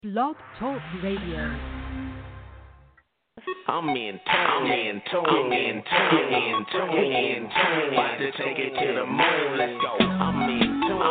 Blog Talk Radio. I'm in tune. About to take it to the moon. Let's go. I'm in tune.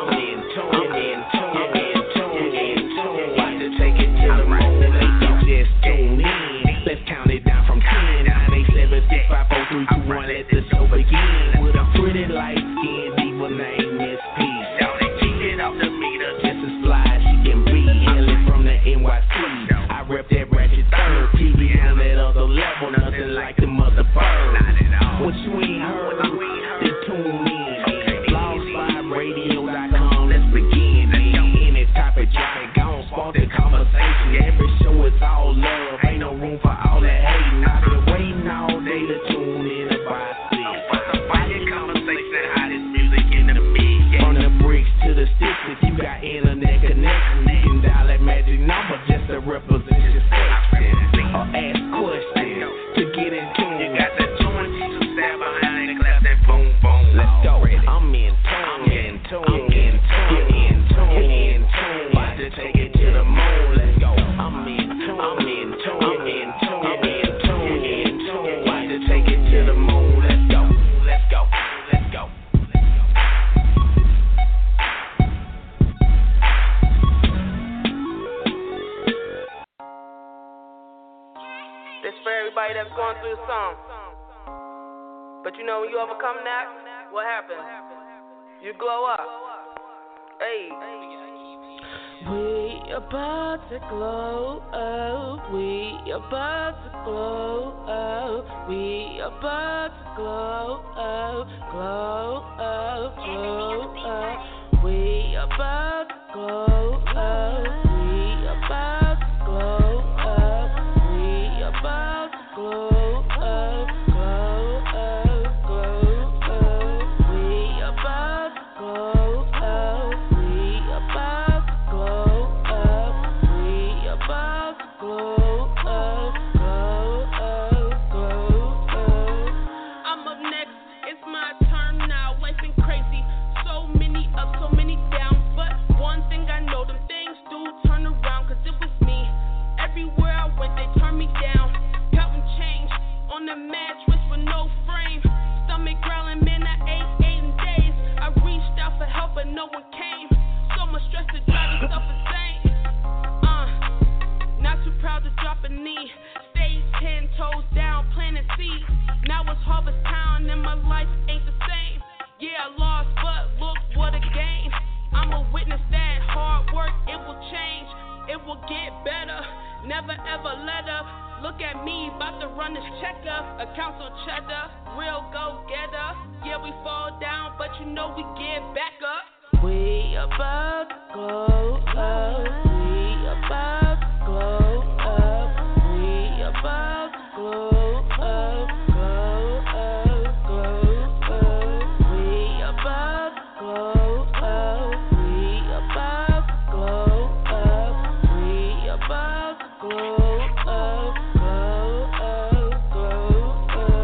About to take it to the moon. Let's go. Just tune in. Let's count it down from 10. 9, 8, 7, 6, 5, 4, 3, 2, 1. Let the show begin. With a pretty light skin, diva name Miss P. Shout it, keep it off the meter. Just as fly as she can be. Hailing from the NYC. I rep that ratchet third. TV on that other level. Nothing like the mother bird. What you ain't heard, then tune in. Blogspiradio.com. Let's begin. Any topic, drop it, gon' spark the conversation. Every show is all love. Ain't no room for all that hating. I've been waiting all day to tune in about this. Fire conversation, hottest music in the mix. From the bricks to the sticks, if you got internet connection, you can dial that magic number just to represent your section. Or ask questions to get in tune. You got that joint, you stab behind and clap that boom boom. Let's go. I'm in tune. About to take it to the moon. Let's go. I'm in tune. About to take it to the moon. Let's go. This for everybody that's going through something. But you know when you overcome that, what happens? You glow up. Hey. We about to glow up. We about to glow up. We about to glow up. Glow up. Glow up. We about to glow up. We about to glow up. We about to glow up. Glow up. Glow up. We about to glow up. We about to glow up. We about to glow up. Glow up. Glow up. I'm up next, it's my turn now. Life been crazy, so many ups, so many downs. But one thing I know, them things do turn around. Cause it was me, everywhere I went they turned me down. Counting change on the mattress with no frame. Stomach growling, man, I ate 8 days. I reached out for help but no one came. So much stress to drive yourself insane. Not too proud to drop a knee. Stay 10 toes down, planting seeds. Now it's harvest time and my life ain't the same. Yeah, I lost, but look what a gain. I'm a witness that hard work, it will change. It will get better, never ever let up. Look at me, about to run this checker. Accounts on cheddar, real go-getter. Yeah, we fall down, but you know we get back up. We about to glow up. We about to glow up. We about to glow up. Glow up. Glow up. We about to glow up. We about to glow up. We about to glow up. Glow up. Glow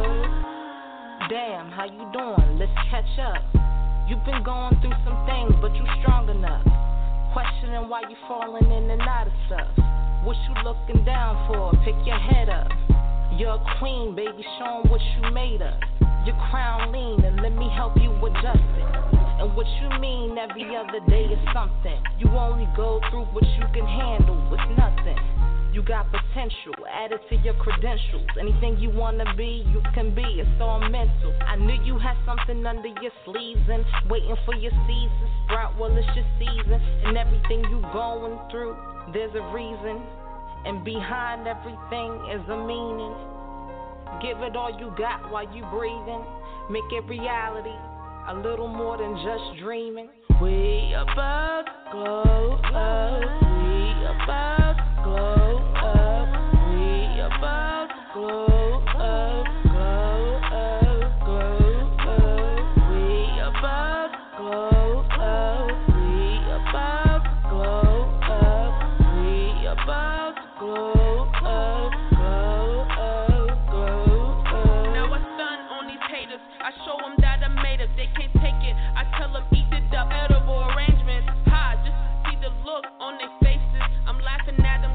up. Damn, how you doing? Let's catch up. You've been going through some things, but you strong enough. Questioning why you falling in and out of stuff. What you looking down for? Pick your head up. You're a queen, baby, show 'em what you made of. Your crown lean, and let me help you adjust it. And what you mean every other day is something. You only go through what you can handle with nothing. You got potential, add it to your credentials. Anything you wanna be, you can be, it's all mental. I knew you had something under your sleeves and waiting for your seeds to sprout. Well, it's your season, and everything you going through, there's a reason. And behind everything is a meaning. Give it all you got while you breathing. Make it reality, a little more than just dreaming. We about to glow up. We about to glow up. We about to glow up. Glow up. Glow up. We about to glow up. We about to glow up. We about to glow up. Glow up. Glow up. Now I stun on these haters, I show them that I made it. They can't take it, I tell them eat it up. Edible arrangements, high just to see the look on their faces. I'm laughing at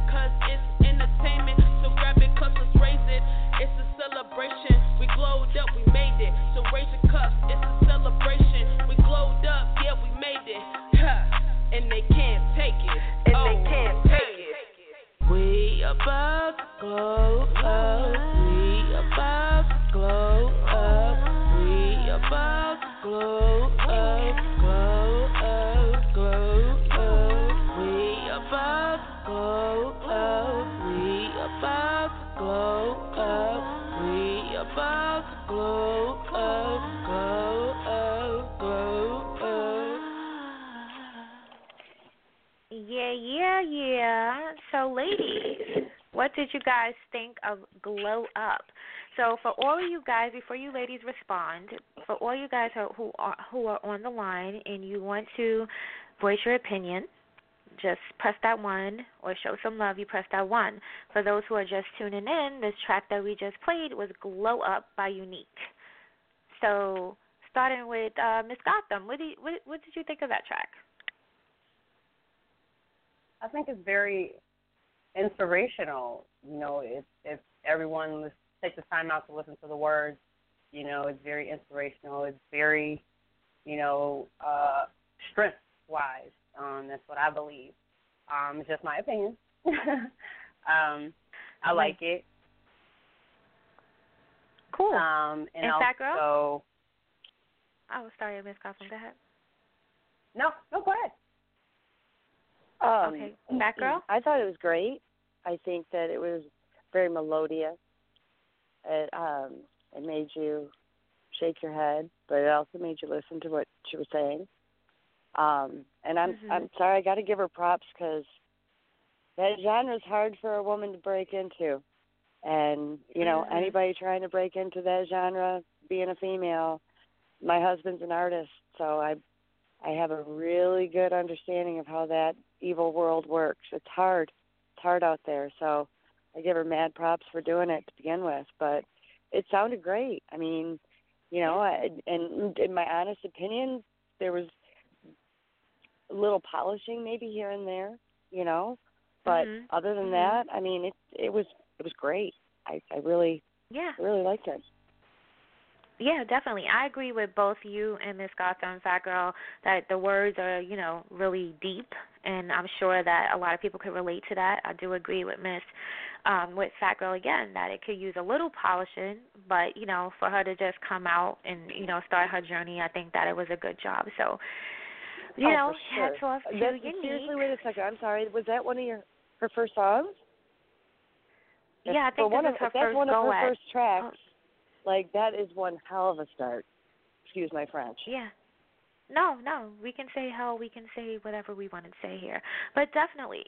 about to glow up. We about to glow up. We about to glow up. Glow up, glow up. We about to glow up. We about to glow up. We about to glow up. Glow up, glow up. Yeah. So, ladies, what did you guys think of Glow Up? So, for all of you guys, before you ladies respond, for all you guys who are on the line and you want to voice your opinion, just press that 1, or show some love, you press that 1. For those who are just tuning in, this track that we just played was Glow Up by Unique. So, starting with Miss Gotham, what did you think of that track? I think it's very inspirational. You know, if everyone takes the time out to listen to the words, you know, it's very inspirational. It's very, you know, strength-wise. That's what I believe. It's just my opinion. I like it. Cool. And Fat Girl? also, oh, sorry, Miss Gotham. Go ahead. No, go ahead. Okay, Fat Girl? I thought it was great. I think that it was very melodious. It made you shake your head, but it also made you listen to what she was saying. And I'm sorry, I got to give her props because that genre is hard for a woman to break into. And, you know, anybody trying to break into that genre, being a female, my husband's an artist, so I have a really good understanding of how that evil world works. It's hard. It's hard out there. So I give her mad props for doing it to begin with. But it sounded great. I mean, you know, and in my honest opinion, there was a little polishing maybe here and there, you know. But other than that, I mean, it was great. I really liked it. Yeah, definitely. I agree with both you and Miss Gotham, Fat Girl, that the words are, you know, really deep, and I'm sure that a lot of people could relate to that. I do agree with with Fat Girl again, that it could use a little polishing, but, you know, for her to just come out and, you know, start her journey, I think that it was a good job. So, you know, hats off to Unique. Seriously, wait a second. I'm sorry. Was that one of her first songs? Yeah, I think that's one of her first tracks. Oh. Like, that is one hell of a start. Excuse my French. Yeah. No, we can say hell, we can say whatever we want to say here. But definitely,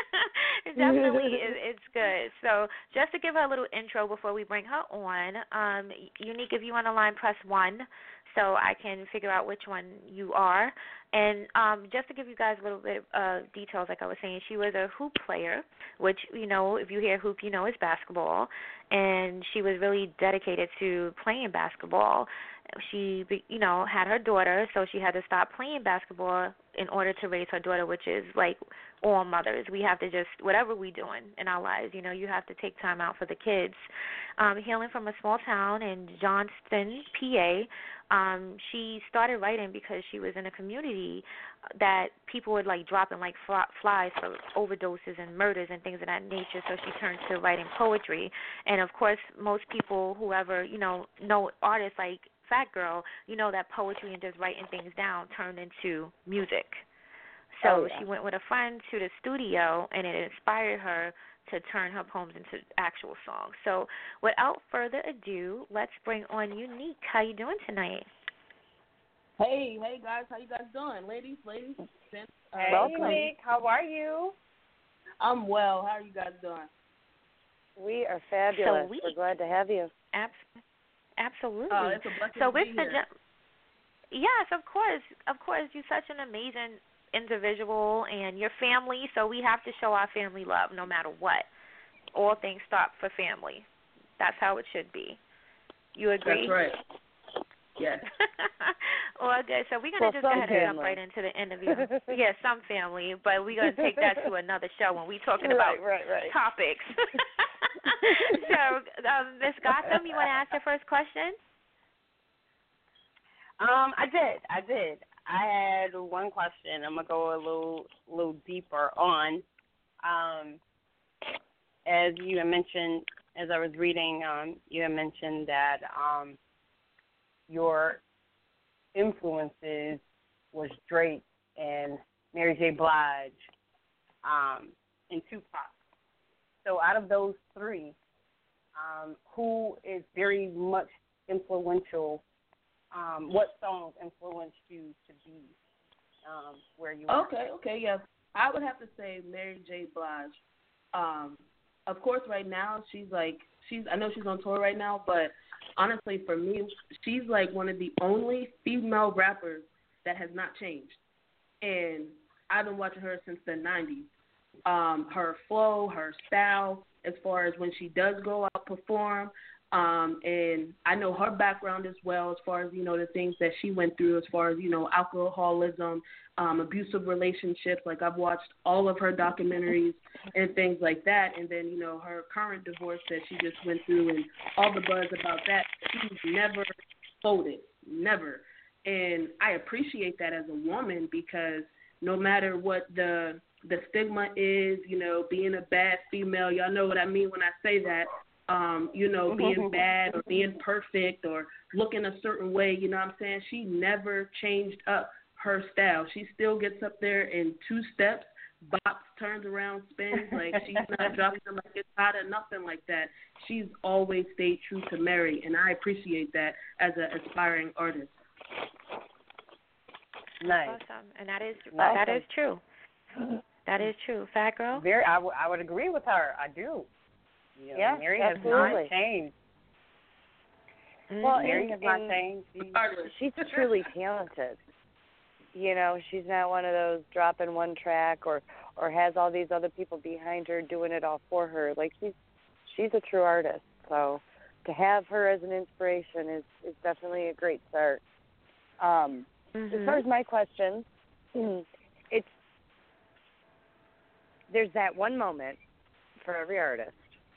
it's good. So just to give her a little intro before we bring her on, Unique, if you want to line, press 1 so I can figure out which one you are. And just to give you guys a little bit of details, like I was saying, she was a hoop player, which, you know, if you hear hoop, you know is basketball. And she was really dedicated to playing basketball. She, you know, had her daughter, so she had to stop playing basketball in order to raise her daughter, which is like all mothers. We have to just, whatever we're doing in our lives, you know, you have to take time out for the kids. Hailing from a small town in Johnston, PA, she started writing because she was in a community that people were like dropping like flies for overdoses and murders and things of that nature, so she turned to writing poetry. And of course, most people, whoever, you know artists like Fat Girl, you know that poetry and just writing things down turned into music. So she went with a friend to the studio, and it inspired her to turn her poems into actual songs. So without further ado, let's bring on Unique. How you doing tonight? Hey guys, how you guys doing? Ladies, welcome. Unique, how are you? I'm well. How are you guys doing? We are fabulous. We're glad to have you. Absolutely. Oh, it's a blessing so to be here. Yes, of course. You're such an amazing individual and your family, so we have to show our family love no matter what. All things start for family. That's how it should be. You agree? That's right. Yes. Well, good. So we're going to just go ahead and jump right into the interview. Yeah, some family, but we're going to take that to another show when we're talking about topics. So, Ms. Gotham, you want to ask your first question? I did. I had one question. I'm gonna go a little deeper on, as you had mentioned, as I was reading, you had mentioned that your influences was Drake and Mary J. Blige and Tupac. So out of those three, who is very much influential? What songs influenced you to be where you are? Okay, yeah. I would have to say Mary J. Blige. Of course, right now I know she's on tour right now, but honestly, for me, she's like one of the only female rappers that has not changed. And I've been watching her since the 90s. Her flow, her style, as far as when she does go out perform, and I know her background as well, as far as, the things that she went through, as far as, alcoholism, abusive relationships. Like, I've watched all of her documentaries and things like that. And then, her current divorce that she just went through and all the buzz about that, she's never folded, never. And I appreciate that as a woman, because no matter what the stigma is, being a bad female, y'all know what I mean when I say that, being bad or being perfect or looking a certain way, you know what I'm saying? She never changed up her style. She still gets up there in 2 steps, bops, turns around, spins, like she's not dropping them like it's hot or nothing like that. She's always stayed true to Mary, and I appreciate that as an aspiring artist. Nice. Awesome. And that is true. That is true. Fat Girl? I would agree with her. I do. Mary absolutely. has not changed. Well, Mary has not changed. She's truly talented. She's not one of those dropping one track or has all these other people behind her doing it all for her. Like, she's a true artist. So to have her as an inspiration is definitely a great start. As far as my question, there's that one moment for every artist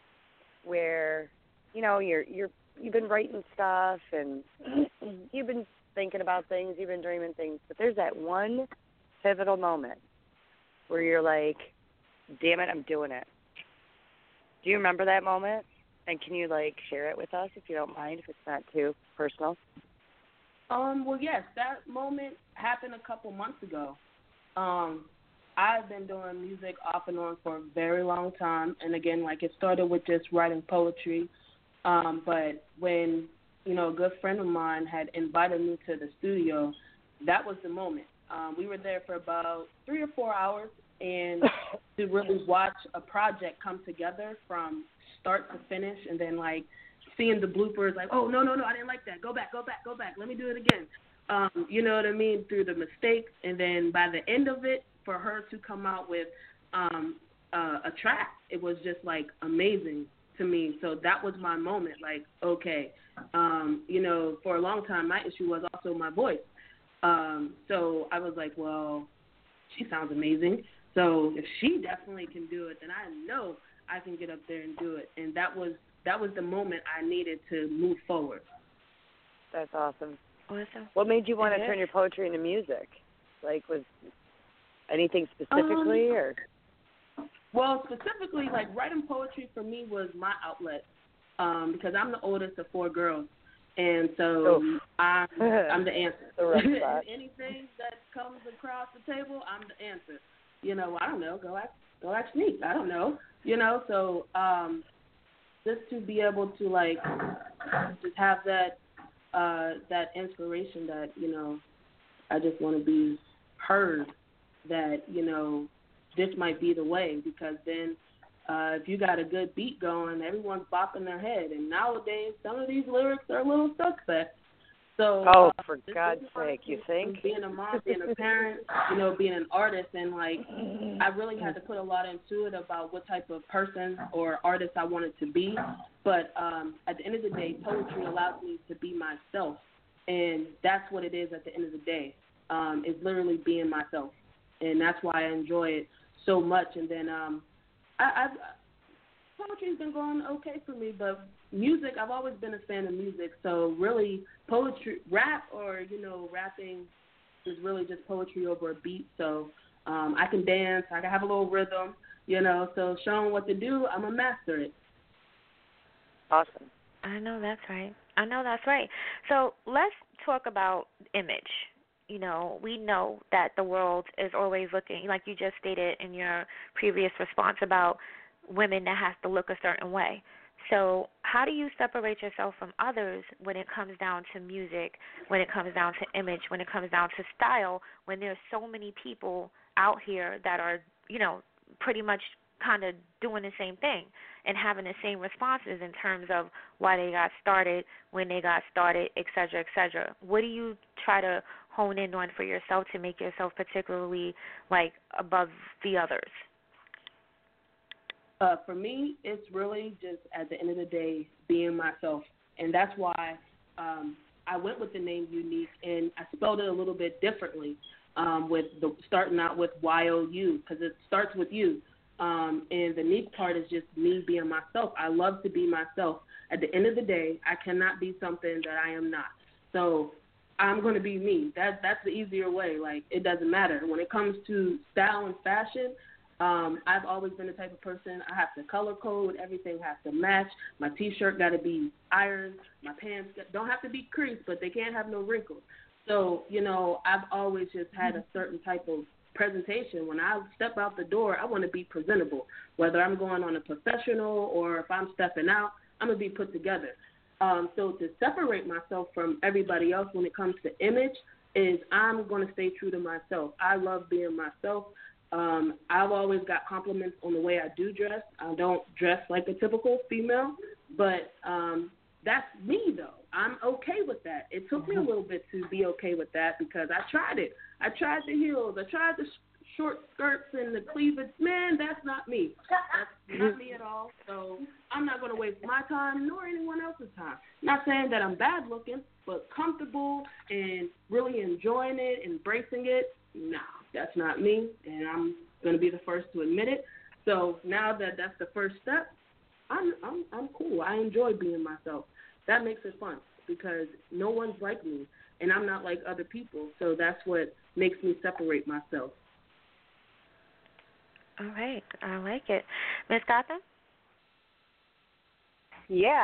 where, you've been writing stuff and you've been thinking about things, you've been dreaming things, but there's that one pivotal moment where you're like, damn it, I'm doing it. Do you remember that moment? And can you, share it with us, if you don't mind, if it's not too personal? Well, yes, that moment happened a couple months ago. I've been doing music off and on for a very long time, and again, it started with just writing poetry, but when, a good friend of mine had invited me to the studio, that was the moment. We were there for about 3 or 4 hours, and to really watch a project come together from start to finish, and then, seeing the bloopers, oh, no, I didn't like that. Go back. Let me do it again. You know what I mean? Through the mistakes. And then by the end of it, for her to come out with a track, it was just, amazing to me. So that was my moment. Okay, for a long time, my issue was also my voice. So I was like, well, she sounds amazing. So if she definitely can do it, then I know I can get up there and do it. And that was the moment I needed to move forward. That's awesome. Awesome. What made you want to turn your poetry into music? Was anything specifically, or? Well, specifically, writing poetry for me was my outlet, because I'm the oldest of 4 girls, and so I'm the answer. Anything that comes across the table, I'm the answer. I don't know. Go ask Sneak. I don't know. So just to be able to just have that inspiration that I just want to be heard, that this might be the way, because then if you got a good beat going, everyone's bopping their head, and nowadays some of these lyrics are a little suspect. So for God's sake, you think? Being a mom, being a parent, being an artist, and I really had to put a lot into it about what type of person or artist I wanted to be. But at the end of the day, poetry allows me to be myself, and that's what it is at the end of the day. It's literally being myself, and that's why I enjoy it so much. And then poetry's been going okay for me, but music, I've always been a fan of music. So really, poetry, rap, or rapping is really just poetry over a beat. So I can dance, I can have a little rhythm, So showing what to do, I'm going to master it. Awesome. I know that's right. So let's talk about image. We know that the world is always looking, like you just stated in your previous response about women that have to look a certain way. So how do you separate yourself from others when it comes down to music, when it comes down to image, when it comes down to style, when there's so many people out here that are, pretty much kind of doing the same thing and having the same responses in terms of why they got started, when they got started, et cetera, et cetera? What do you try to hone in on for yourself to make yourself particularly, above the others? For me, it's really just at the end of the day being myself, and that's why I went with the name Unique, and I spelled it a little bit differently starting out with YOU, because it starts with you. And the neat part is just me being myself. I love to be myself. At the end of the day, I cannot be something that I am not. So I'm going to be me. That's the easier way. It doesn't matter. When it comes to style and fashion, I've always been the type of person, I have to color code. Everything has to match. My T-shirt got to be ironed. My pants don't have to be creased, but they can't have no wrinkles. So, I've always just had a certain type of presentation. When I step out the door, I want to be presentable. Whether I'm going on a professional or if I'm stepping out, I'm going to be put together. So to separate myself from everybody else when it comes to image is I'm going to stay true to myself. I love being myself. I've always got compliments on the way I do dress. I don't dress like a typical female, but that's me, though. I'm okay with that. It took me a little bit to be okay with that because I tried it. I tried the heels. I tried the short skirts and the cleavage. Man, that's not me. That's not me at all. So I'm not going to waste my time nor anyone else's time. Not saying that I'm bad looking, but comfortable and really enjoying it, embracing it, nah, that's not me, and I'm going to be the first to admit it. So now that that's the first step, I'm cool. I enjoy being myself. That makes it fun because no one's like me, and I'm not like other people. So that's what makes me separate myself. All right. I like it. Ms. Gotham? Yeah,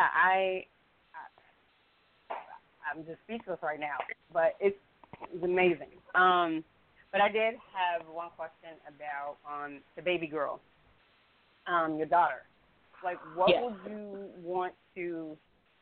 I'm just speechless right now, but it's amazing. But I did have one question about the baby girl, your daughter. What would you want to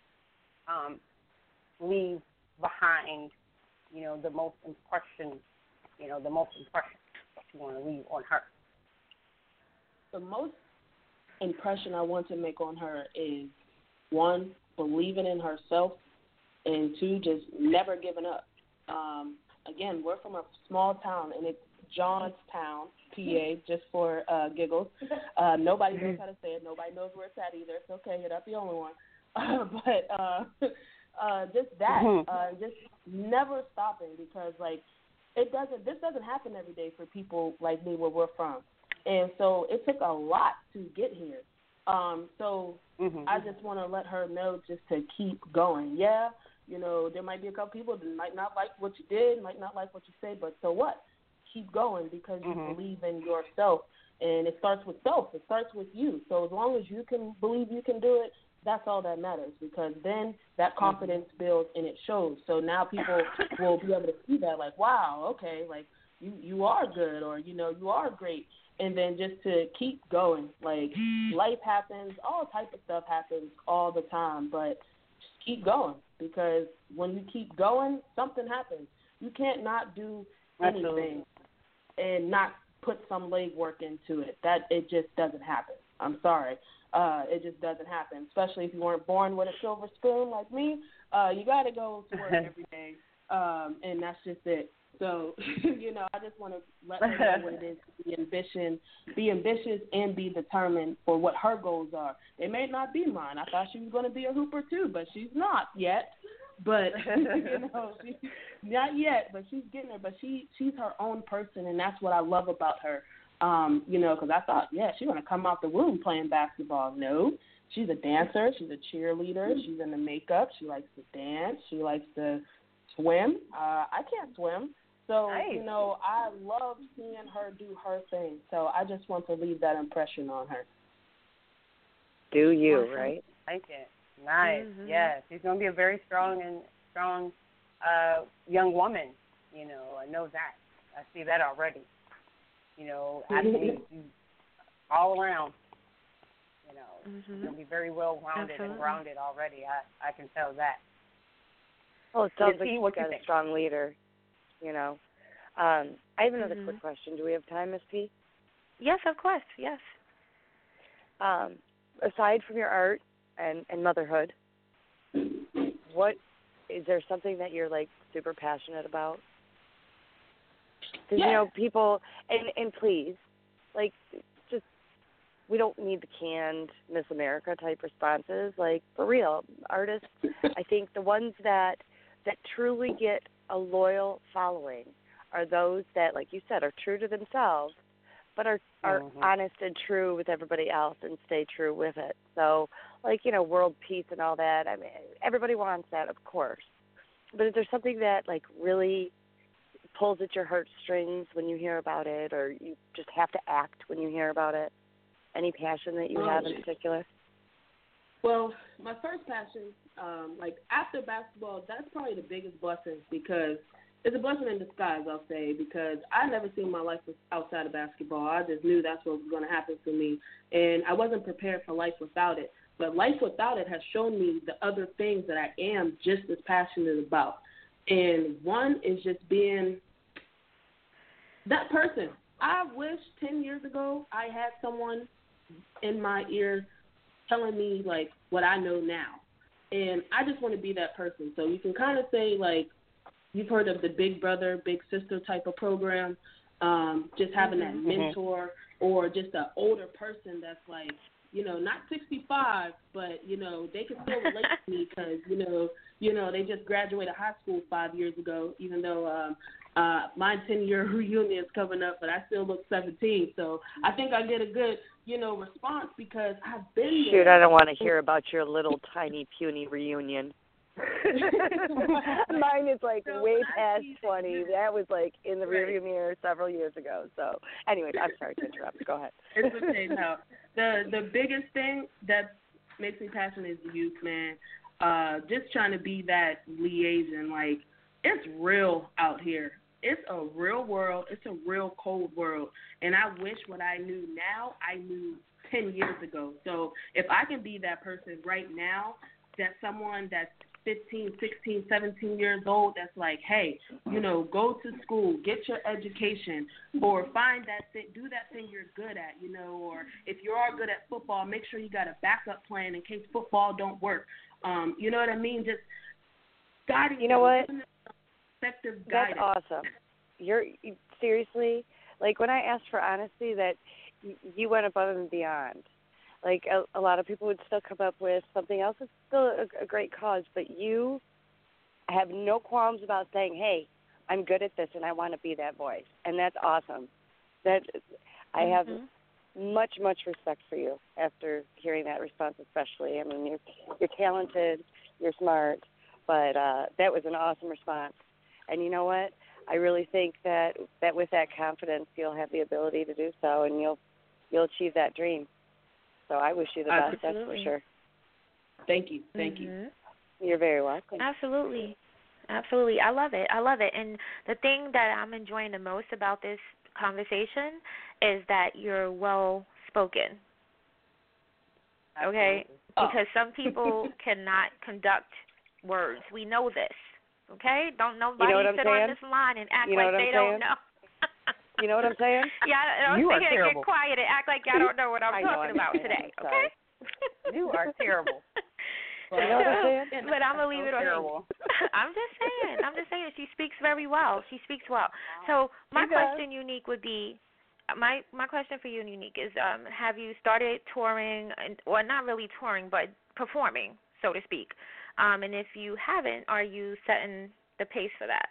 leave behind, the most impression that you want to leave on her? The most impression I want to make on her is, 1, believing in herself, and 2, just never giving up. Again, we're from a small town, and it's Johnstown, PA, just for giggles. Nobody knows how to say it. Nobody knows where it's at either. It's okay. You're not the only one. But just that, just never stopping because, this doesn't happen every day for people like me where we're from. And so it took a lot to get here. I just want to let her know just to keep going. Yeah, there might be a couple people that might not like what you did, might not like what you say, but so what? Keep going because you believe in yourself. And it starts with self. It starts with you. So as long as you can believe you can do it, that's all that matters because then that confidence builds and it shows. So now people will be able to see that wow, okay, you are good or, you are great. And then just to keep going. Life happens, all type of stuff happens all the time, but just keep going because when you keep going, something happens. You can't not do anything and not put some legwork into it. It just doesn't happen. I'm sorry. It just doesn't happen, especially if you weren't born with a silver spoon like me. You got to go to work every day, and that's just it. So, I just want to let her know what it is to be ambitious and be determined for what her goals are. They may not be mine. I thought she was going to be a hooper too, but she's not yet. But, she's not yet, but she's getting there. But she's her own person, and that's what I love about her. Because I thought, she's going to come out the womb playing basketball. No, she's a dancer. She's a cheerleader. She's into makeup. She likes to dance. She likes to swim. I can't swim. So, Nice. you know, I love seeing her do her thing. So I just want to leave that impression on her. Do you, Awesome. right? Like it. Nice. Mhm. Yes. She's going to be a very strong young woman. You know, I know that. I see that already. You know, athlete all around. You know, she's going to be very well rounded and grounded already. I can tell that. Well, it sounds Missy, like what you've you got a think? strong leader, you know. I have another quick question. Do we have time, Miss P? Yes, of course. Yes. Aside from your art and motherhood, what is there something that you're like super passionate about? Because you know people, and please, like, just we don't need the canned Miss America type responses. Like, for real, artists, I think the ones that truly get a loyal following are those that, like you said, are true to themselves, but are honest and true with everybody else and stay true with it. So, like, you know, world peace and all that, I mean, everybody wants that, of course. But is there something that, like, really pulls at your heartstrings when you hear about it, or you just have to act when you hear about it? Any passion that you have in particular? Well, my first passion, like after basketball, that's probably the biggest blessing because it's a blessing in disguise, I'll say, because I never seen my life outside of basketball. I just knew that's what was going to happen to me, and I wasn't prepared for life without it. But life without it has shown me the other things that I am just as passionate about. And one is just being that person. I wish 10 years ago I had someone in my ear telling me, like, what I know now. And I just want to be that person. So you can kind of say, like, you've heard of the big brother, big sister type of program, just having that mentor or just an older person that's like, you know, not 65, but, you know, they can still relate to me because, you know, they just graduated high school 5 years ago, even though my 10-year reunion is coming up, but I still look 17. So I think I get a good, you know, response because I've been there. Shoot, I don't want to hear about your little tiny puny reunion. Mine is like way past 20. That was like in the rearview mirror several years ago. So, anyways, I'm sorry to interrupt. Go ahead. It's okay. No, the biggest thing that makes me passionate is the youth, man. Just trying to be that liaison. Like, it's real out here. It's a real world. It's a real cold world. And I wish what I knew now I knew 10 years ago. So if I can be that person right now, that someone that's 15, 16, 17 years old that's like, hey, you know, go to school, get your education, or find that thing, do that thing you're good at, you know, or if you are good at football, make sure you got a backup plan in case football don't work. You know what I mean? Just guiding. You know what? Effective guidance. That's awesome. You seriously, like when I asked for honesty, that you went above and beyond. Like a lot of people would still come up with something else. It's still a great cause, but you have no qualms about saying, "Hey, I'm good at this, and I want to be that voice," and that's awesome. That I have much respect for you after hearing that response, especially. I mean, you're talented, you're smart, but that was an awesome response. And you know what? I really think that with that confidence, you'll have the ability to do so, and you'll achieve that dream. So I wish you the best, that's for sure. Thank you. Thank you. You're very welcome. Absolutely. I love it. And the thing that I'm enjoying the most about this conversation is that you're well spoken. Okay? Because some people cannot conduct words. We know this. Okay? Don't nobody sit on this line and act like they don't know. You know what I'm saying? Yeah, don't sit here and get quiet and act like y'all don't know what I'm talking about today. Okay? You are terrible. You know what I'm saying? But I'm going to leave it on you. I'm just saying. She speaks very well. So my question, Unique, would be, my question for you, Unique, is have you started touring, or not really touring, but performing, so to speak? And if you haven't, are you setting the pace for that?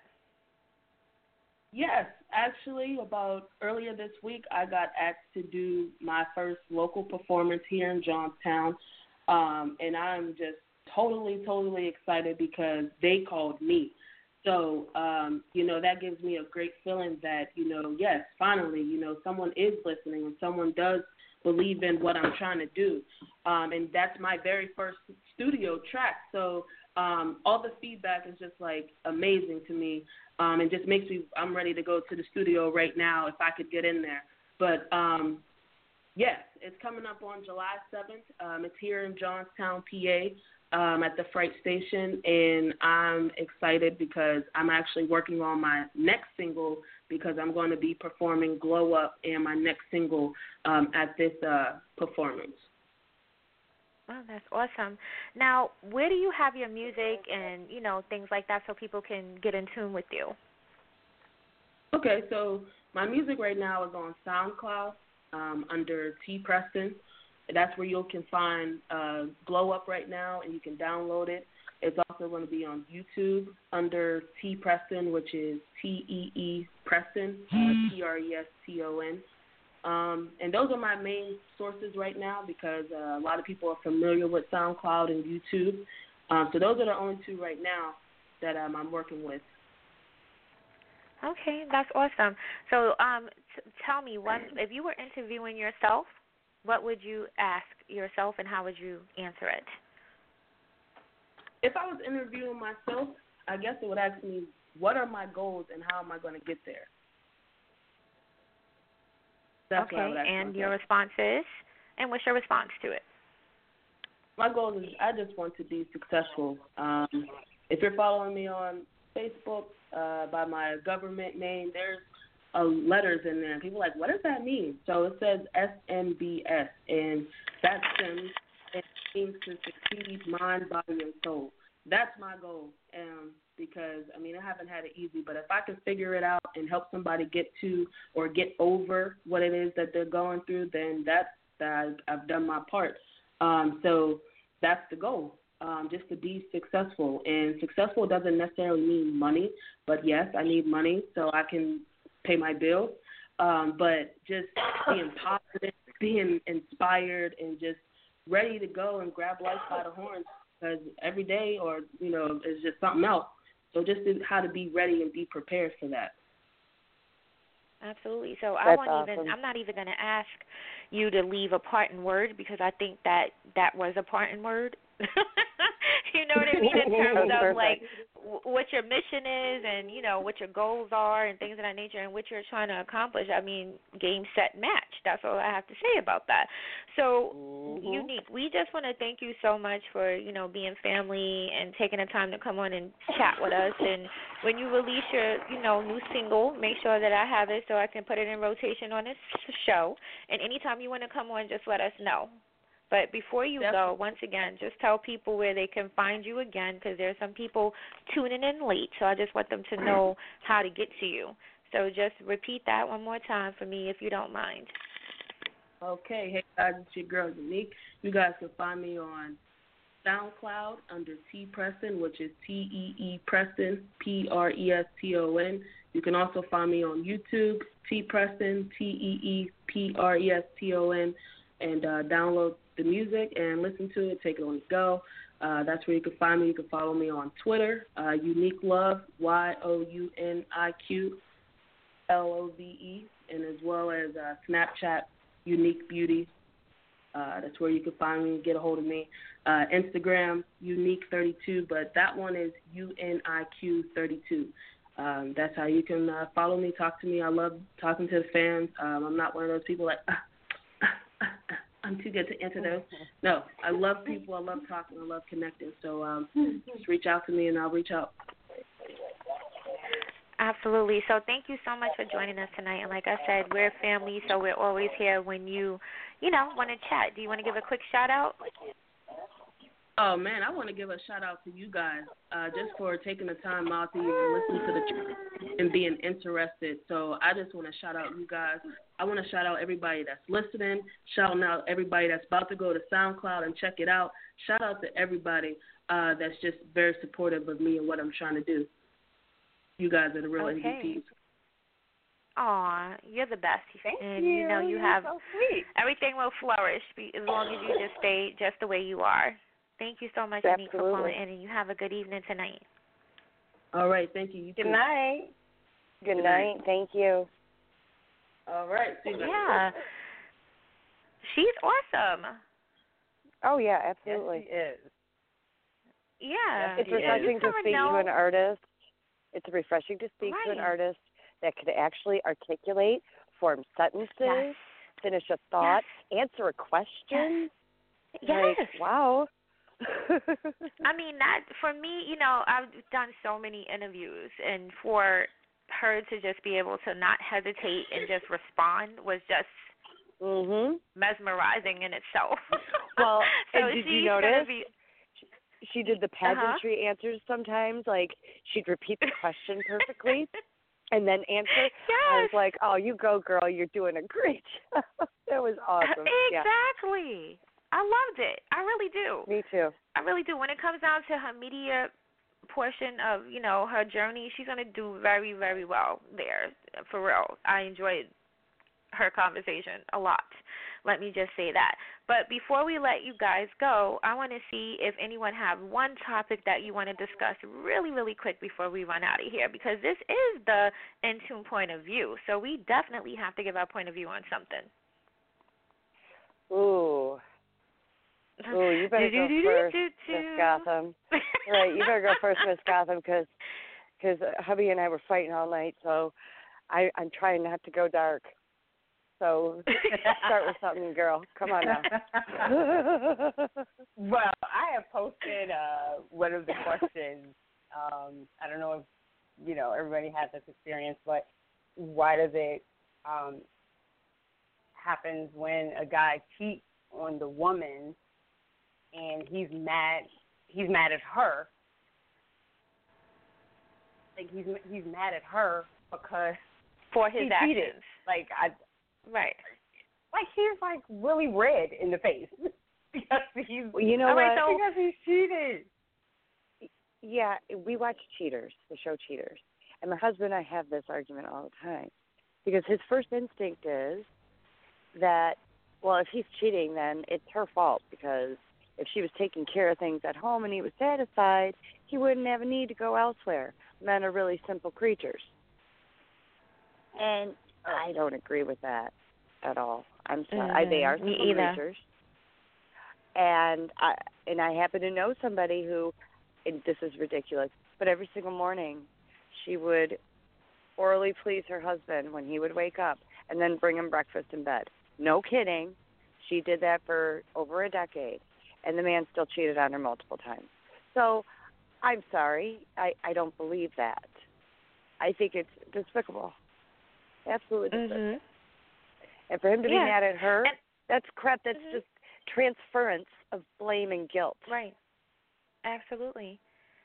Yes, actually, about earlier this week, I got asked to do my first local performance here in Johnstown, and I'm just totally excited because they called me. So, that gives me a great feeling that, yes, finally, someone is listening and someone does believe in what I'm trying to do. And that's my very first studio track. So all the feedback is just, like, amazing to me. And just makes me, I'm ready to go to the studio right now if I could get in there. But, yes, it's coming up on July 7th. It's here in Johnstown, PA. At the Fright Station, and I'm excited because I'm actually working on my next single because I'm going to be performing Glow Up and my next single at this performance. Oh, that's awesome. Now, where do you have your music and, things like that so people can get in tune with you? Okay, so my music right now is on SoundCloud under T. Preston. That's where you can find Glow Up right now, and you can download it. It's also going to be on YouTube under T. Preston, which is T-E-E Preston, Preston. And those are my main sources right now because a lot of people are familiar with SoundCloud and YouTube. So those are the only two right now that I'm working with. Okay, that's awesome. So tell me, if you were interviewing yourself, what would you ask yourself and how would you answer it? If I was interviewing myself, I guess it would ask me, what are my goals and how am I going to get there? That's what I would ask and myself. Your response is? And what's your response to it? My goal is I just want to be successful. If you're following me on Facebook by my government name, there's letters in there. And people are like, what does that mean? So it says SMBS, and that stems, it means to succeed mind, body, and soul. That's my goal, because, I haven't had it easy, but if I can figure it out and help somebody get to or get over what it is that they're going through, then I've done my part. So that's the goal, just to be successful. And successful doesn't necessarily mean money, but yes, I need money so I can pay my bills, but just being positive, being inspired, and just ready to go and grab life by the horns because every day is just something else. So just how to be ready and be prepared for that. Absolutely. So That's I'm not even going to ask you to leave a parting word because I think that was a parting word. You know what I mean? In terms of like what your mission is and, what your goals are and things of that nature and what you're trying to accomplish. Game, set, match. That's all I have to say about that. So, Unique, we just want to thank you so much for, being family and taking the time to come on and chat with us. And when you release your, new single, make sure that I have it so I can put it in rotation on this show. And anytime you want to come on, just let us know. But before you go, once again, just tell people where they can find you again because there are some people tuning in late, so I just want them to know how to get to you. So just repeat that one more time for me if you don't mind. Okay. Hey, guys, it's your girl, Unique. You guys can find me on SoundCloud under T. Preston, which is T-E-E Preston, Preston. You can also find me on YouTube, T. Preston, T-E-E Preston, and download the music and listen to it, take it on the go. That's where you can find me. You can follow me on Twitter, Unique Love, YOUNIQLOVE, and as well as Snapchat, Unique Beauty. That's where you can find me and get a hold of me. Instagram, Unique32, but that one is UNIQ32. That's how you can follow me, talk to me. I love talking to the fans. I'm not one of those people like, I'm too good to answer those. No, I love people. I love talking. I love connecting. So just reach out to me, and I'll reach out. Absolutely. So thank you so much for joining us tonight. And like I said, we're family, so we're always here when you want to chat. Do you want to give a quick shout-out? Oh, man, I want to give a shout-out to you guys just for taking the time out to even listen to the chat and being interested. So I just want to shout out you guys. I want to shout out everybody that's listening, shouting out everybody that's about to go to SoundCloud and check it out. Shout out to everybody that's just very supportive of me and what I'm trying to do. You guys are the real MVPs. Aw, you're the best. Thank and you. You You're have so sweet. Everything will flourish as long as you just stay just the way you are. Thank you so much, Unique, for calling in, and you have a good evening tonight. All right. Thank you. You Good too. night. Good night. Thank you. All right. See you. Yeah. She's awesome. Oh, yeah, Yes, absolutely. she is. Yeah. It's Yes, refreshing to never speak know. to an artist. It's refreshing to speak to an Right. artist that could actually articulate, form sentences, Yes. finish a thought, answer a question. Yes. Like, wow. I mean, that for me, I've done so many interviews, and for her to just be able to not hesitate and just respond was just mesmerizing in itself. Well, so and did you she's notice? gonna be, She did the pageantry answers sometimes. Like, she'd repeat the question perfectly and then answer. Yes. I was like, oh, you go, girl. You're doing a great job. That was awesome. Exactly. I loved it. I really do. Me too. I really do. When it comes down to her media portion of, her journey, she's going to do very, very well there, for real. I enjoyed her conversation a lot. Let me just say that. But before we let you guys go, I want to see if anyone have one topic that you want to discuss really, really quick before we run out of here, because this is the In Tune point of view. So we definitely have to give our point of view on something. Ooh, you better go first, Miss Gotham. Right, you better go first, Miss Gotham, because hubby and I were fighting all night, so I'm trying not to go dark. So start with something, girl. Come on now. Well, I have posted one of the questions. I don't know if everybody has this experience, but why does it happens when a guy cheats on the woman and he's mad at her? Like he's mad at her because for his she actions. cheated. Right. Like he's like really red in the face because he's what? Because he's cheated. Yeah, we watch Cheaters, the show Cheaters, and my husband and I have this argument all the time because his first instinct is that, well, if he's cheating, then it's her fault because if she was taking care of things at home and he was satisfied, he wouldn't have a need to go elsewhere. Men are really simple creatures. And I don't agree with that at all. I'm sorry. They are simple creatures. And I happen to know somebody who, and this is ridiculous, but every single morning she would orally please her husband when he would wake up and then bring him breakfast in bed. No kidding. She did that for over a decade, and the man still cheated on her multiple times. So I'm sorry. I don't believe that. I think it's despicable. Absolutely despicable. And for him to be mad at her, that's crap. That's just transference of blame and guilt. Right. Absolutely.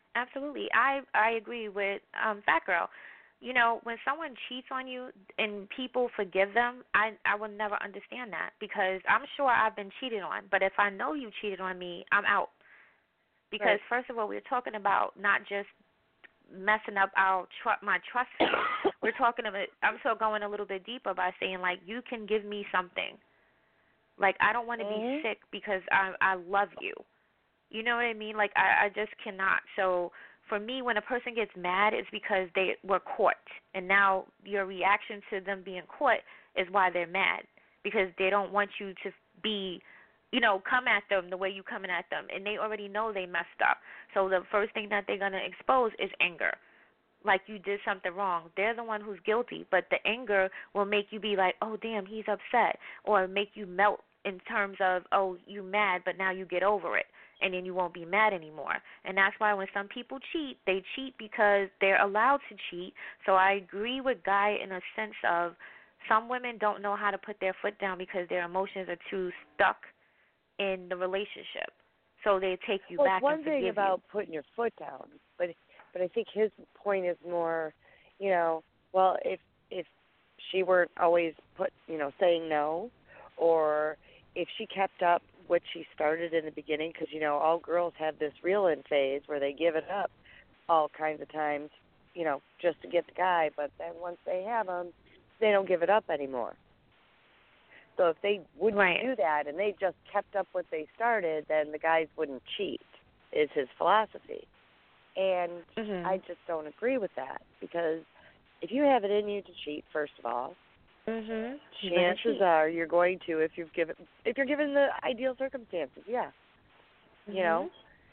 I agree with Fat Girl. When someone cheats on you and people forgive them, I will never understand that because I'm sure I've been cheated on. But if I know you cheated on me, I'm out. Because first of all, we're talking about not just messing up my trust. We're talking about. I'm still going a little bit deeper by saying like you can give me something. Like I don't want to be sick because I love you. You know what I mean? Like I just cannot. So for me, when a person gets mad, it's because they were caught, and now your reaction to them being caught is why they're mad because they don't want you to be, come at them the way you coming at them, and they already know they messed up. So the first thing that they're gonna expose is anger, like you did something wrong. They're the one who's guilty, but the anger will make you be like, oh damn, he's upset, or make you melt in terms of, oh, you mad, but now you get over it. And then you won't be mad anymore. And that's why when some people cheat, they cheat because they're allowed to cheat. So I agree with Guy in a sense of some women don't know how to put their foot down because their emotions are too stuck in the relationship. So they take you back and forgive you. It's one thing about putting your foot down, but I think his point is more, well, if she weren't always saying no, or if she kept up what she started in the beginning, because, all girls have this reel-in phase where they give it up all kinds of times, just to get the guy. But then once they have him, they don't give it up anymore. So if they wouldn't do that and they just kept up what they started, then the guys wouldn't cheat, is his philosophy. And I just don't agree with that, because if you have it in you to cheat, first of all, chances are you're going to if you're given the ideal circumstances. Yeah, you know.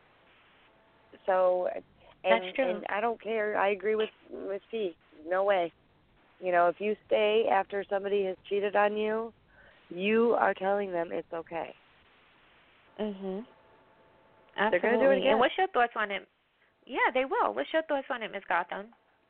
So, and that's true. And I don't care. I agree with Fee. No way. You know, if you stay after somebody has cheated on you, you are telling them it's okay. Absolutely. They're going to do it again. And what's your thoughts on it? Yeah, they will. What's your thoughts on it, Ms. Gotham?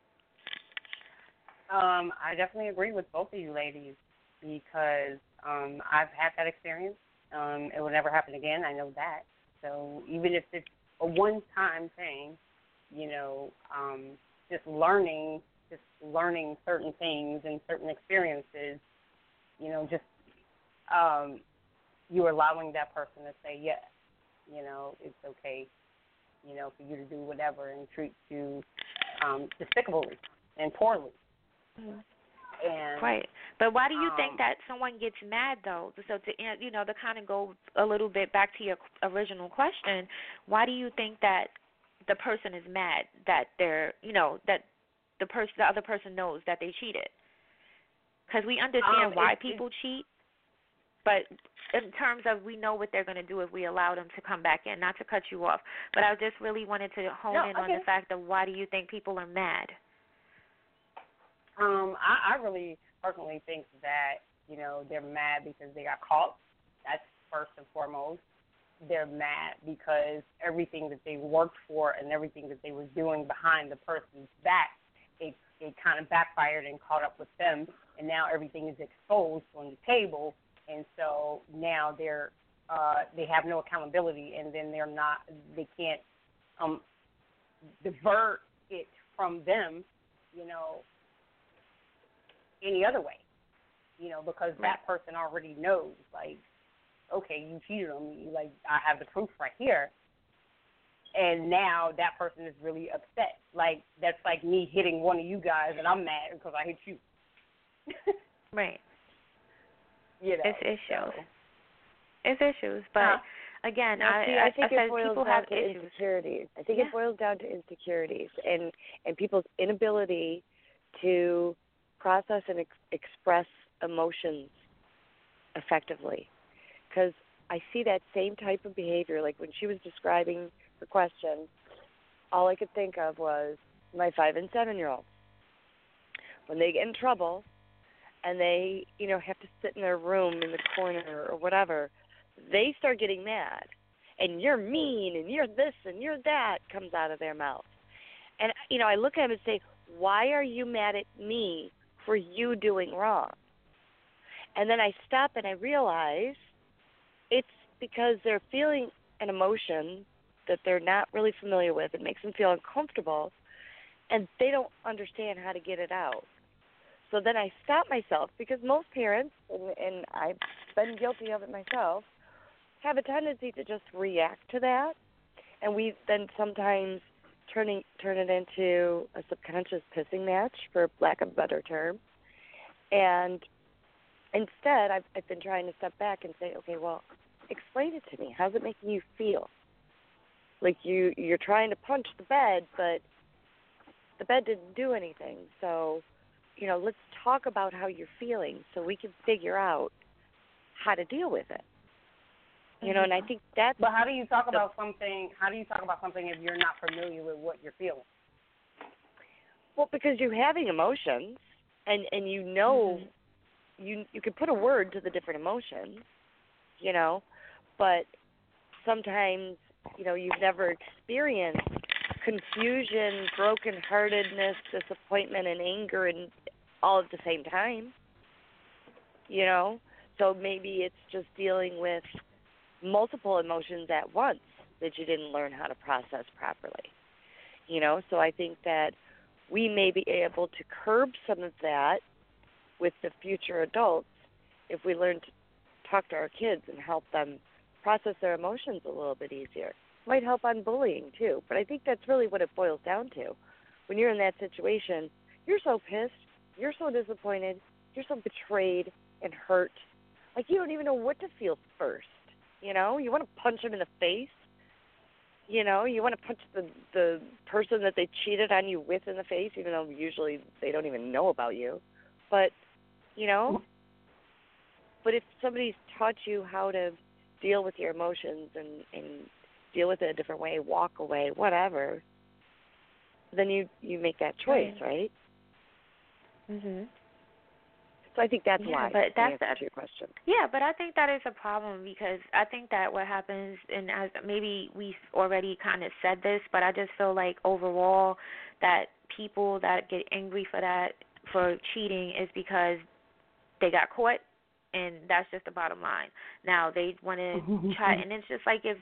I definitely agree with both of you ladies, because I've had that experience. It will never happen again. I know that. So even if it's a one-time thing, you know, just learning certain things and certain experiences, you know, just you're allowing that person to say, yes, you know, it's okay, you know, for you to do whatever and treat you despicably and poorly. And, right. But why do you think that someone gets mad, though? So, to kind of go a little bit back to your original question, why do you think that the person is mad that they're, that the other person knows that they cheated? Because we understand why people cheat, but in terms of we know what they're going to do if we allow them to come back in. Not to cut you off, but I just really wanted to hone in on the fact of why do you think people are mad? I really personally think that, you know, they're mad because they got caught. That's first and foremost. They're mad because everything that they worked for and everything that they were doing behind the person's back, it kind of backfired and caught up with them, and now everything is exposed on the table, and so now they have no accountability, and then they can't divert it from them, you know, any other way, you know, because that person already knows, like, okay, you cheated on me, like, I have the proof right here, and now that person is really upset. Like, that's like me hitting one of you guys, and I'm mad because I hit you. Right. You know, it's issues. It's issues, but again, I think it boils people down have to issues. insecurities. I think it boils down to insecurities and people's inability to process and express emotions effectively. Because I see that same type of behavior. Like when she was describing her question, all I could think of was my 5 and 7-year-olds. When they get in trouble and they, you know, have to sit in their room in the corner or whatever, they start getting mad. And you're mean and you're this and you're that comes out of their mouth. And, you know, I look at them and say, why are you mad at me for you doing wrong? And then I stop and I realize it's because they're feeling an emotion that they're not really familiar with. It makes them feel uncomfortable, and they don't understand how to get it out. So then I stop myself, because most parents, and I've been guilty of it myself, have a tendency to just react to that, and we then sometimes turn it into a subconscious pissing match, for lack of a better term. And instead, I've been trying to step back and say, okay, well, explain it to me. How's it making you feel? Like you're trying to punch the bed, but the bed didn't do anything. So, you know, let's talk about how you're feeling so we can figure out how to deal with it. You know, and I think that's... But how do you talk about something if you're not familiar with what you're feeling? Well, because you're having emotions, and you know, you can put a word to the different emotions, you know, but sometimes, you know, you've never experienced confusion, brokenheartedness, disappointment, and anger and all at the same time, you know. So maybe it's just dealing with multiple emotions at once that you didn't learn how to process properly, you know. So I think that we may be able to curb some of that with the future adults if we learn to talk to our kids and help them process their emotions a little bit easier. Might help on bullying too, but I think that's really what it boils down to. When you're in that situation, you're so pissed, you're so disappointed, you're so betrayed and hurt, like you don't even know what to feel first, you know? You want to punch them in the face, You know, you want to punch the person that they cheated on you with in the face, even though usually they don't even know about you. But, you know, but if somebody's taught you how to deal with your emotions and deal with it a different way, walk away, whatever, then you make that choice, right? Mhm. So I think that's yeah, why. But that's the answer to your question. Yeah, but I think that is a problem because I think that what happens, and as maybe we already kind of said this, but I just feel like overall that people that get angry for cheating is because they got caught, and that's just the bottom line. Now they want to try, and it's just like if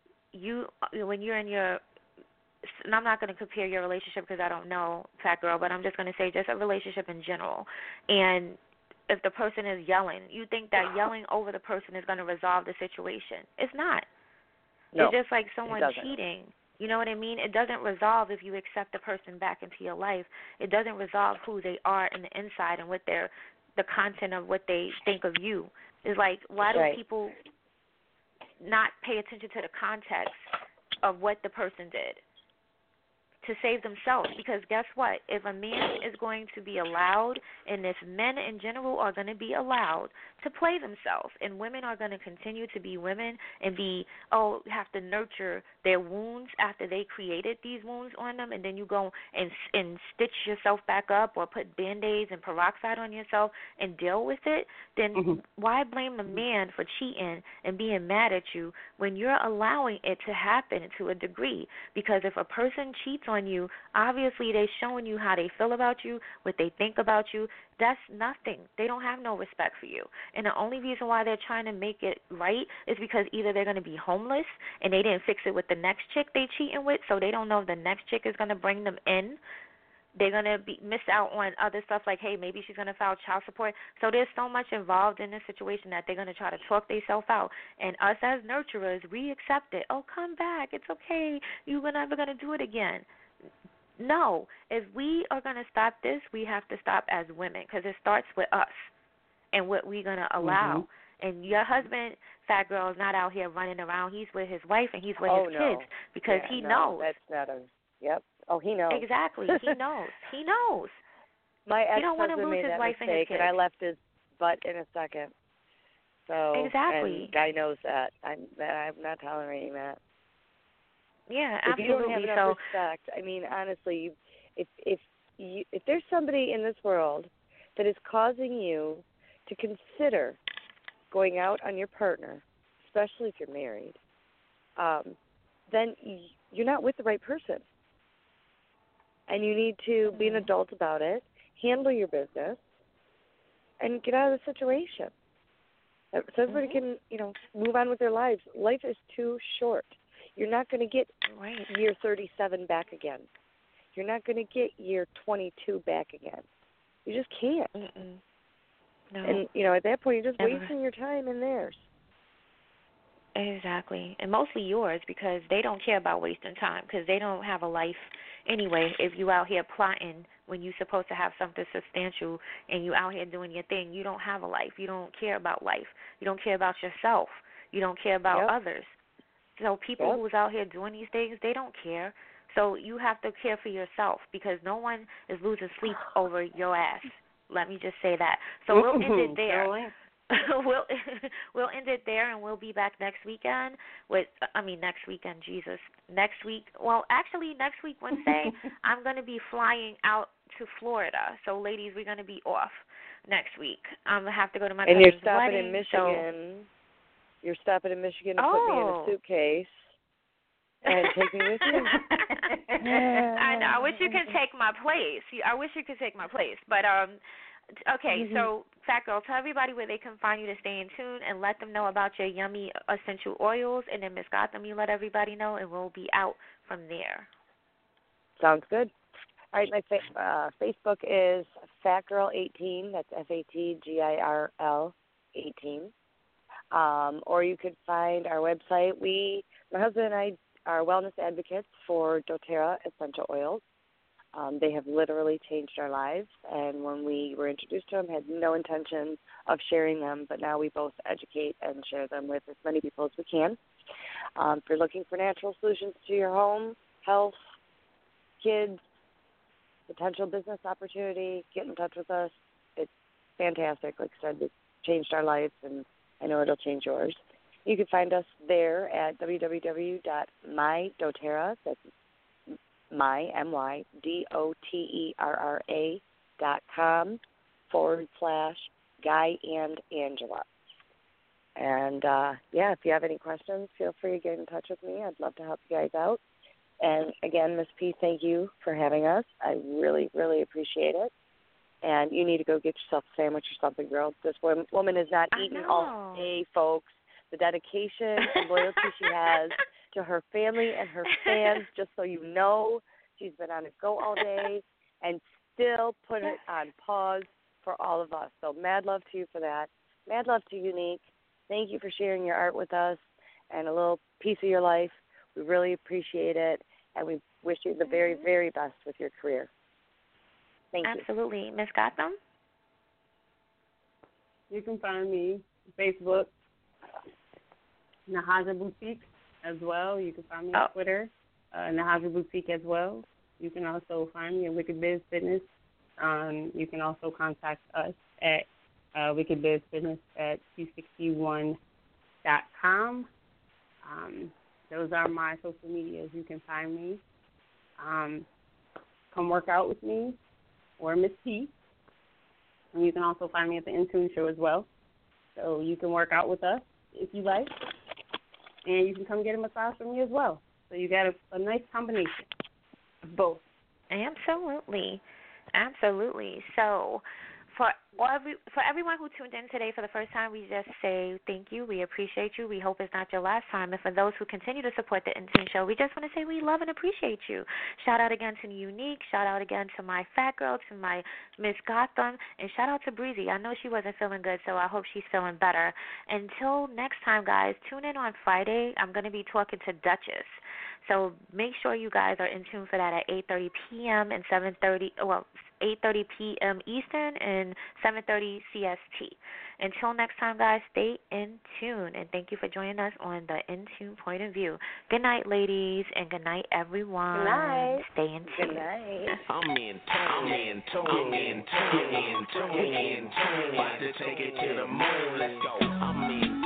when you're in your, and I'm not going to compare your relationship because I don't know, Fat Girl, but I'm just going to say just a relationship in general, and if the person is yelling, you think that yelling over the person is going to resolve the situation. It's not. No, it's just like someone cheating. You know what I mean? It doesn't resolve if you accept the person back into your life. It doesn't resolve who they are in the inside and what the content of what they think of you. It's like, why do people not pay attention to the context of what the person did to save themselves? Because guess what? If a man is going to be allowed, and if men in general are going to be allowed to play themselves, and women are going to continue to be women and have to nurture their wounds after they created these wounds on them, and then you go and stitch yourself back up or put Band-Aids and peroxide on yourself and deal with it, then why blame the man for cheating and being mad at you when you're allowing it to happen to a degree? Because if a person cheats on you, obviously they're showing you how they feel about you, what they think about you. That's nothing. They don't have no respect for you. And the only reason why they're trying to make it right is because either they're going to be homeless and they didn't fix it with the next chick they cheating with, so they don't know if the next chick is going to bring them in. They're going to miss out on other stuff like, hey, maybe she's going to file child support. So there's so much involved in this situation that they're going to try to talk themselves out. And us as nurturers, we accept it. Oh, come back. It's okay. You're never going to do it again. No. If we are going to stop this, we have to stop as women because it starts with us and what we're going to allow. And your husband, Fat Girl, is not out here running around. He's with his wife and he's with his kids because he knows. That's not Yep. Oh, he knows. Exactly. He knows. He knows. My ex-husband made that mistake, and I left his butt in a second. So exactly. And guy knows that. I'm not tolerating that. Yeah, if absolutely. If you don't have enough respect, I mean, honestly, if there's somebody in this world that is causing you to consider going out on your partner, especially if you're married, then you're not with the right person. And you need to be an adult about it, handle your business, and get out of the situation. So everybody can, move on with their lives. Life is too short. You're not going to get year 37 back again. You're not going to get year 22 back again. You just can't. No. And, at that point, you're just wasting your time and theirs. Exactly. And mostly yours because they don't care about wasting time because they don't have a life anyway. If you out here plotting when you're supposed to have something substantial and you out here doing your thing, you don't have a life. You don't care about life. You don't care about yourself. You don't care about others. So people who's out here doing these things, they don't care. So you have to care for yourself because no one is losing sleep over your ass. Let me just say that. So we'll end it there. We'll end it there, and we'll be back next weekend next week. Well, actually, next week, Wednesday, I'm going to be flying out to Florida. So, ladies, we're going to be off next week. I'm going to have to go to my cousin's wedding. And you're stopping in Michigan. You're stopping in Michigan to put me in a suitcase and take me with you. I know. I wish you could take my place. But, okay, so, Fat Girl, tell everybody where they can find you to stay in tune and let them know about your yummy essential oils. And then, Miss Gotham, you let everybody know, and we'll be out from there. Sounds good. All right, my Facebook is FatGirl18. That's FATGIRL 18. Or you could find our website. My husband and I are wellness advocates for doTERRA essential oils. They have literally changed our lives, and when we were introduced to them, had no intention of sharing them, but now we both educate and share them with as many people as we can. If you're looking for natural solutions to your home, health, kids, potential business opportunity, get in touch with us. It's fantastic. Like I said, it changed our lives, and I know it'll change yours. You can find us there at www.mydoterra, that's MyDoterra.com/Guy and Angela. And, if you have any questions, feel free to get in touch with me. I'd love to help you guys out. And, again, Miss P, thank you for having us. I really, really appreciate it. And you need to go get yourself a sandwich or something, girl. This woman is not eating all day, folks. The dedication and loyalty she has to her family and her fans, just so you know, she's been on a go all day and still put it on pause for all of us. So mad love to you for that. Mad love to Unique. Thank you for sharing your art with us and a little piece of your life. We really appreciate it, and we wish you the very, very best with your career. Thank you. Absolutely. Ms. Gotham? You can find me on Facebook, Nahaja Boutique as well. You can find me on Twitter, Nahaja Boutique as well. You can also find me at Wicked Biz Fitness. You can also contact us at Wicked Biz Fitness at 261.com. Those are my social medias. You can find me. Come work out with me or Miss P. And you can also find me at the Intune Show as well. So you can work out with us if you like. And you can come get a massage from me as well. So you got a nice combination of both. Absolutely. So for everyone who tuned in today for the first time, we just say thank you. We appreciate you. We hope it's not your last time. And for those who continue to support the Intune Show, we just want to say we love and appreciate you. Shout out again to Unique. Shout out again to my fat girl, to my Miss Gotham. And shout out to Breezy. I know she wasn't feeling good, so I hope she's feeling better. Until next time, guys, tune in on Friday. I'm going to be talking to Duchess. So make sure you guys are in tune for that at 8:30 p.m. and 8:30 p.m. Eastern and 7:30 CST. Until next time, guys, stay in tune. And thank you for joining us on the In Tune Point of View. Good night, ladies, and good night, everyone. Good night. Stay in tune. Good night. I'm in tune. About to take it to the moon. Let's go. I'm in tune.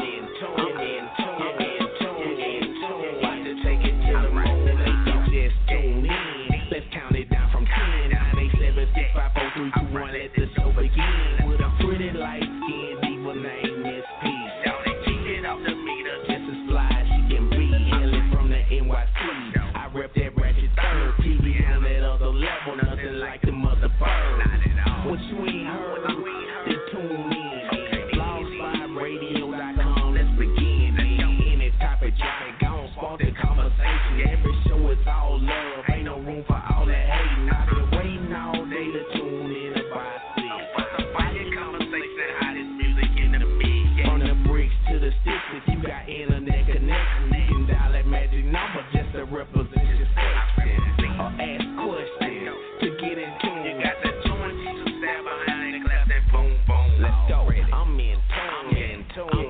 About to take it to the moon. Just tune in. Let's count it down from 10. 9, 8, 7, 6, 5, 4, 3, 2, 1. Let the show begin. With a pretty light skin, diva name Miss P. Shout it, keep it off the meter. Just as fly as she can be. Hailing from the NYC. I rep that ratchet third. TV on that other level. Nothing like the mother bird. What you ain't heard, then tune in. LostVibeRadio.com. Let's begin. Any topic, y'all gon' spark the conversation. Every show is all love. Ain't no room for all that hating. I've been waiting all day to tune in about this. Fire conversation, hottest music in the mix. From the bricks to the sticks, if you got internet connection, you can dial that magic number just to represent your section. Or ask questions to get in tune. You got that joint, you just stand behind and clap that boom, boom. Let's go. I'm in tune.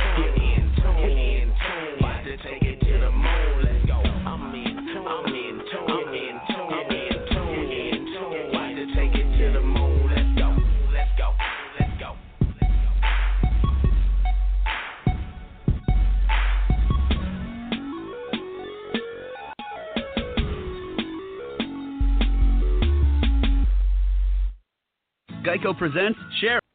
About to take it to the moon. Let's go. I'm in tune. About to take it to the moon. Let's go. Geico presents Share.